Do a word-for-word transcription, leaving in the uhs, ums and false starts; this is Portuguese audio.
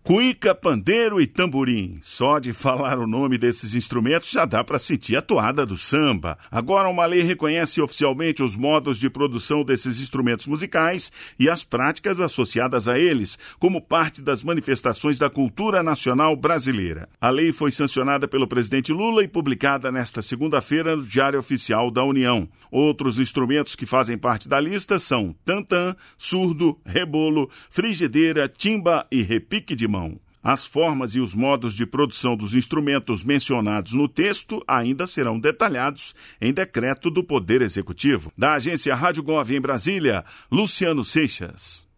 Cuíca, pandeiro e tamborim. Só de falar o nome desses instrumentos já dá para sentir a toada do samba. Agora uma lei reconhece oficialmente os modos de produção desses instrumentos musicais e as práticas associadas a eles, como parte das manifestações da cultura nacional brasileira. A lei foi sancionada pelo presidente Lula e publicada nesta segunda-feira no Diário Oficial da União. Outros instrumentos que fazem parte da lista são tantã, surdo, rebolo, frigideira, timba e repique de mão. As formas e os modos de produção dos instrumentos mencionados no texto ainda serão detalhados em decreto do Poder Executivo. Da agência Rádio Gov em Brasília, Luciano Seixas.